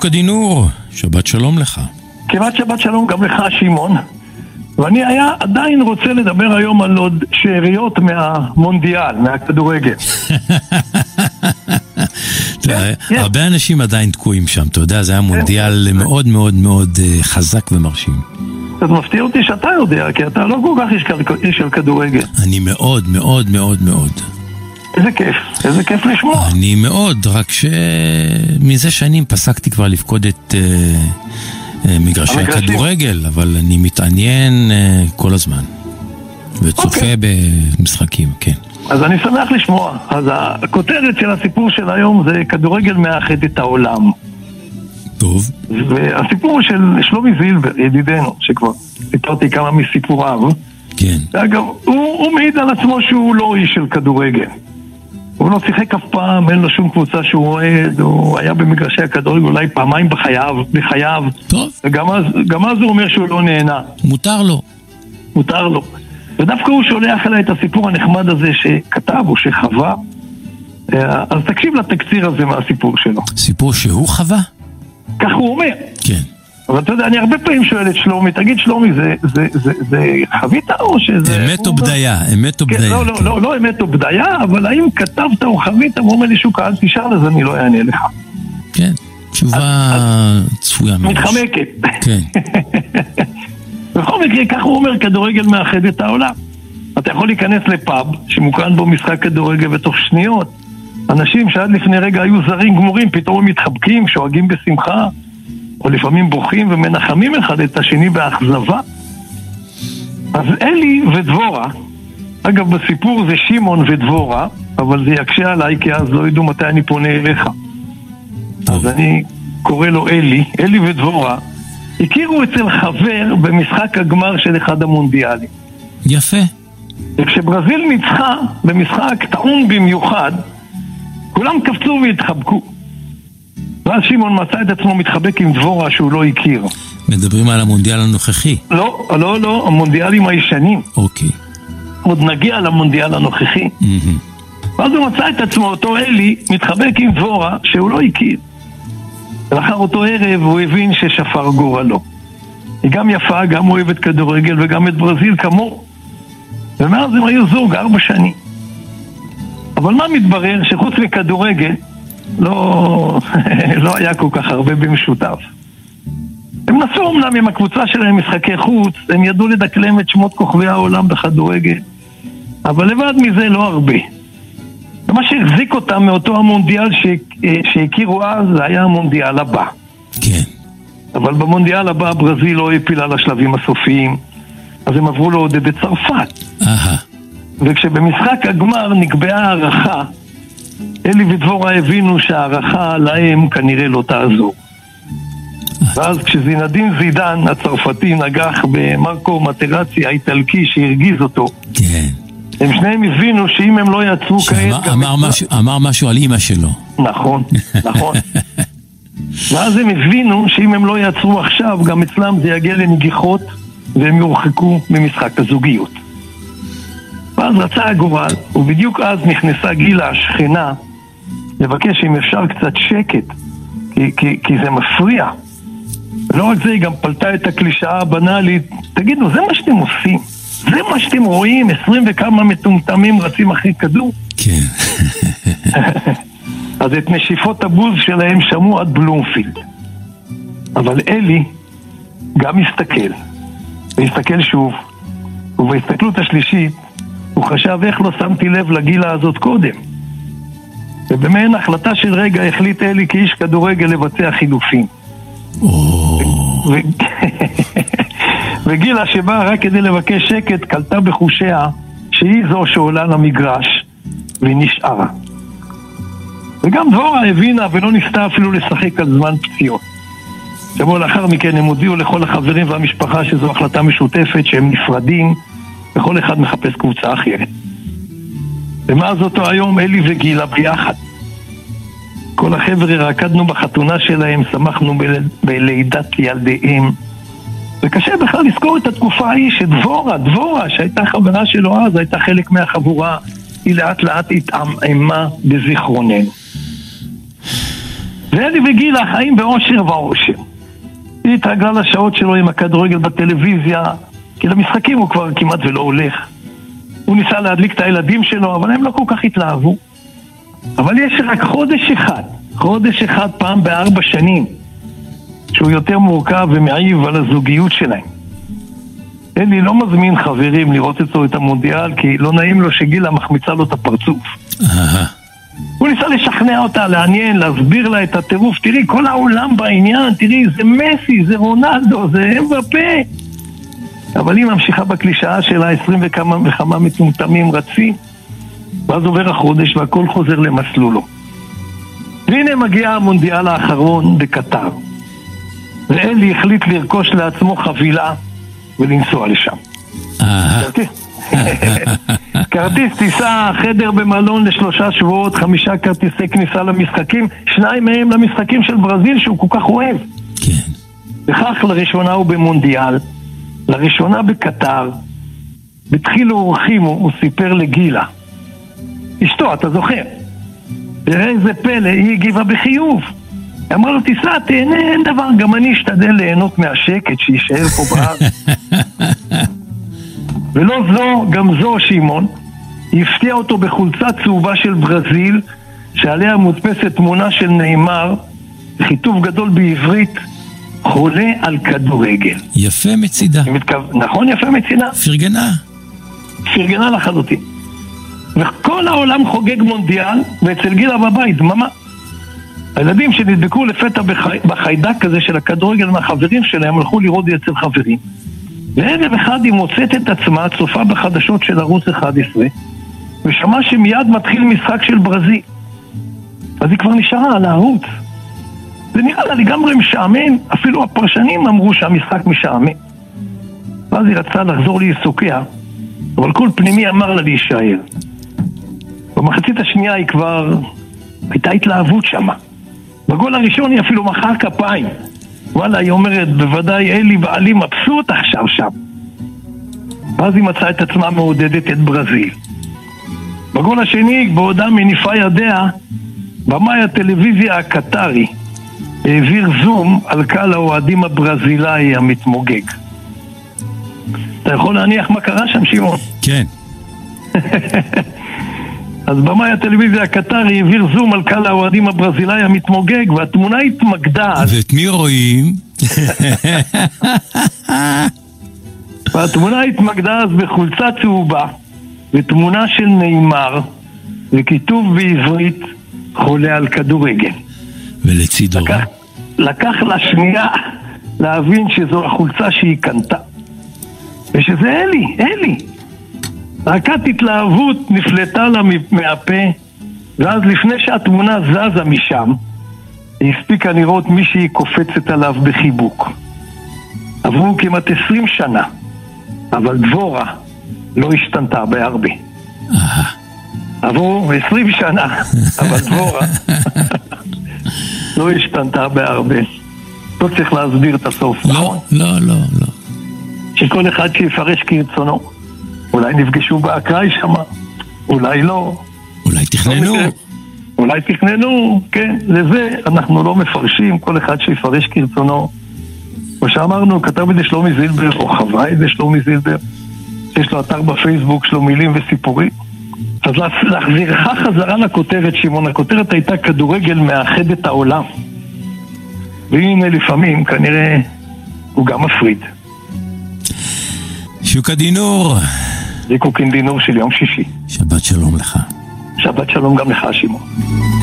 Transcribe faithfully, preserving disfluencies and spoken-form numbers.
שוק הדינור, שבת שלום לך. כמעט שבת שלום גם לך, שמעון. ואני היה עדיין רוצה לדבר היום על עוד שאריות מהמונדיאל, מהכדורגל. הרבה אנשים עדיין תקועים שם, אתה יודע, זה היה מונדיאל מאוד מאוד מאוד חזק ומרשים. אז מפתיע אותי שאתה יודע, כי אתה לא כל כך איש של כדורגל. אני מאוד מאוד מאוד מאוד. איזה כיף, איזה כיף לשמוע. אני מאוד, רק שמזה שנים פסקתי כבר לפקוד את מגרשי הכדורגל, אבל אני מתעניין כל הזמן וצופה במשחקים, כן. אז אני שמח לשמוע. אז הכותרת של הסיפור של היום זה כדורגל מאחד את העולם. טוב. והסיפור של שלומי זילבר, ידידנו, שכבר סיפרתי כמה מסיפוריו. כן. ואגב, הוא, הוא מעיד על עצמו שהוא לא איש של כדורגל. הוא לא שיחק אף פעם, אין לו שום קבוצה שהוא אוהד, הוא היה במגרשי הכדורגל אולי פעמיים בחייו, בחייו. טוב. וגם אז, גם אז הוא אומר שהוא לא נהנה. מותר לו. מותר לו. ודווקא הוא שולח אליי את הסיפור הנחמד הזה שכתב או שחווה. אז תקשיב לתקציר הזה מהסיפור שלו. סיפור שהוא חווה? כך הוא אומר. כן. אבל אתה יודע, אני הרבה פעמים שואל את שלומי, תגיד שלומי, זה, זה, זה, זה חווית או שזה... אמת או בדיה, אמת או כן, בדיה. לא, לא, לא, לא אמת או בדיה, אבל האם כתבת או חווית, הוא אומר לי שוקה, אל תשאל, אז אני לא אענה לך. כן, תשובה צפויה ממש. מתחמקת. כן. בכל מקרה, כך הוא אומר, כדורגל מאחד את העולם. אתה יכול להיכנס לפאב, שמוקרן בו משחק כדורגל בתוך שניות. אנשים שעד לפני רגע היו זרים גמורים, פתאום הם מתחבקים, שואגים בשמחה, או לפעמים בוכים ומנחמים אחד את השני באכזבה. אז אלי ודבורה, אגב בסיפור זה שמעון ודבורה, אבל זה יקשה עליי כי אז לא ידעו מתי אני פונה אליך. אז אני קורא לו אלי, אלי ודבורה, הכירו אצל חבר במשחק הגמר של אחד המונדיאלים. יפה. וכשברזיל ניצחה במשחק טעון במיוחד, כולם קפצו והתחבקו. ואז שמעון מצא את עצמו מתחבק עם דבורה שהוא לא הכיר. מדברים על המונדיאל הנוכחי? לא, לא, לא, המונדיאלים הישנים. אוקיי. עוד נגיע למונדיאל הנוכחי. ואז הוא מצא את עצמו, אותו אלי, מתחבק עם דבורה שהוא לא הכיר. ולאחר אותו ערב הוא הבין ששפר גורלו. היא גם יפה, גם אוהבת כדורגל וגם את ברזיל כמו. ומאז הם היו זוג ארבע שנים. אבל מה מתברר? שחוץ מכדורגל לא, לא היה כל כך הרבה במשותף. הם נסו אומנם עם הקבוצה שלהם משחקי חוץ, הם ידעו לדקלם את שמות כוכבי העולם בכדורגל, אבל לבד מזה לא הרבה. ומה שהחזיק אותם מאותו המונדיאל שהכירו אז, זה היה המונדיאל הבא. כן. אבל במונדיאל הבא ברזיל לא הפילה לשלבים הסופיים, אז הם עברו לעודד את צרפת. אהה. וכשבמשחק הגמר נקבעה הערכה, אלי ודבורה הבינו שהערכה להם כנראה לא תעזור. ואז כשזינדין זידן הצרפתי נגח במרקו מטרצי האיטלקי שהרגיז אותו, כן. הם שניהם הבינו שאם הם לא יצרו כעת... אמר משהו, אמר משהו על אמא שלו. נכון, נכון. ואז הם הבינו שאם הם לא יצרו עכשיו, גם אצלם זה יגיע לנגיחות והם יורחקו ממשחק הזוגיות. ואז רצה הגורל, ובדיוק אז נכנסה גילה השכנה לבקש אם אפשר קצת שקט, כי, כי, כי זה מפריע. לא רק זה, היא גם פלטה את הקלישאה הבנאלית, תגידו, זה מה שאתם עושים? זה מה שאתם רואים? עשרים וכמה מטומטמים רצים אחרי כדור? כן. אז את נשיפות הבוז שלהם שמעו עד בלומפילד. אבל אלי גם הסתכל, והסתכל שוב, ובהסתכלות השלישית, הוא חשב איך לא שמתי לב לגילה הזאת קודם. ובמעין החלטה של רגע החליט אלי כאיש כדורגל לבצע חילופים. וגילה שבאה רק כדי לבקש שקט קלטה בחושיה שהיא זו שעולה למגרש והיא נשארה. וגם דבורה הבינה ולא ניסתה אפילו לשחק על זמן פציעות. שבוע לאחר מכן הם הודיעו לכל החברים והמשפחה שזו החלטה משותפת שהם נפרדים וכל אחד מחפש קבוצה אחרת. ומאז אותו היום אלי וגילה ביחד. כל החבר'ה רקדנו בחתונה שלהם, שמחנו בלידת ילדיהם. וקשה בכלל לזכור את התקופה ההיא שדבורה, דבורה שהייתה חברה שלו אז, הייתה חלק מהחבורה, היא לאט לאט התעממה בזיכרוננו. ואלי וגילה חיים באושר ואושר. היא התרגלה לשעות שלו עם הכדורגל בטלוויזיה, כי למשחקים הוא כבר כמעט ולא הולך. הוא ניסה להדליק את הילדים שלו, אבל הם לא כל כך התלהבו. אבל יש רק חודש אחד, חודש אחד פעם בארבע שנים, שהוא יותר מורכב ומעיב על הזוגיות שלהם. אלי לא מזמין חברים לראות אצלו את המונדיאל, כי לא נעים לו שגילה מחמיצה לו את הפרצוף. הוא ניסה לשכנע אותה, לעניין, להסביר לה את הטירוף. תראי, כל העולם בעניין, תראי, זה מסי, זה רונלדו, זה אמבפה. אבל היא ממשיכה בקלישאה שלה, עשרים וכמה וכמה מטומטמים רצים, ואז עובר החודש והכל חוזר למסלולו. והנה מגיע המונדיאל האחרון בקטר, ואלי החליט לרכוש לעצמו חבילה ולנסוע לשם. כרטיס טיסה, חדר במלון לשלושה שבועות, חמישה כרטיסי כניסה למשחקים, שניים מהם למשחקים של ברזיל שהוא כל כך אוהב. כן. וכך לראשונה הוא במונדיאל, לראשונה בקטר, בתחילו אורחים הוא, הוא סיפר לגילה, אשתו, אתה זוכר? תראה איזה פלא, היא הגיבה בחיוב. היא אמרה לו, תיסע, תהנה, אין דבר, גם אני אשתדל ליהנות מהשקט שישאר פה בארץ. ולא זו, גם זו, שמעון, היא הפתיעה אותו בחולצה צהובה של ברזיל, שעליה מודפסת תמונה של ניימר, חיתוף גדול בעברית, חולה על כדורגל. יפה מצידה. מתכו... נכון, יפה מצידה. פרגנה. פרגנה לחלוטין. וכל העולם חוגג מונדיאל, ואצל גילה בבית, דממה. הילדים שנדבקו לפתע בחי... בחיידק כזה של הכדורגל מהחברים שלהם, הלכו לראות אצל חברים. וערב אחד היא מוצאת את עצמה, צופה בחדשות של ערוץ אחד עשרה, ושמע שמיד מתחיל משחק של ברזיל. אז היא כבר נשארה על הערוץ. זה נראה לה לגמרי משעמם, אפילו הפרשנים אמרו שהמשחק משעמם. ואז היא רצה לחזור לעיסוקיה, אבל כל פנימי אמר לה להישאר. במחצית השנייה היא כבר הייתה התלהבות שמה. בגול הראשון היא אפילו מחאה כפיים. וואלה, היא אומרת, בוודאי אלי בעלי מבסוט עכשיו שם. ואז היא מצאה את עצמה מעודדת את ברזיל. בגול השני, בעודה מניפה ידיה, במאי הטלוויזיה הקטרי העביר זום על קהל האוהדים הברזילאי המתמוגג. אתה יכול להניח מה קרה שם, שמעון? כן. אז במאי הטלוויזיה הקטרי העביר זום על קהל האוהדים הברזילאי המתמוגג, והתמונה התמקדה. ואת מי רואים? והתמונה התמקדה אז בחולצה צהובה, ותמונה של ניימר, וכיתוב בעברית חולה על כדורגל. ולצידו. לקח, לקח לה שנייה להבין שזו החולצה שהיא קנתה. ושזה אלי, אלי. רקת התלהבות נפלטה לה מהפה, ואז לפני שהתמונה זזה משם, היא הספיקה לראות מישהי קופצת עליו בחיבוק. עברו כמעט עשרים שנה, אבל דבורה לא השתנתה בהרבה. עברו עשרים שנה, אבל דבורה לא השתנתה בהרבה. לא צריך להסביר את הסוף. לא, לא, לא, לא. שכל אחד שיפרש כרצונו. אולי נפגשו באקראי שם, אולי לא. אולי תכננו. אולי תכננו, כן. לזה אנחנו לא מפרשים, כל אחד שיפרש כרצונו. כמו שאמרנו, כתב את זה שלומי זילבר, או חווה את זה שלומי זילבר, שיש לו אתר בפייסבוק שלו מילים וסיפורים. אז להחזירך חזרה לכותרת, שמעון, הכותרת הייתה כדורגל מאחד את העולם. והנה לפעמים, כנראה, הוא גם מפריד. שוקה דינור. זה קוקין דינור של יום שישי. שבת שלום לך. שבת שלום גם לך, שמעון.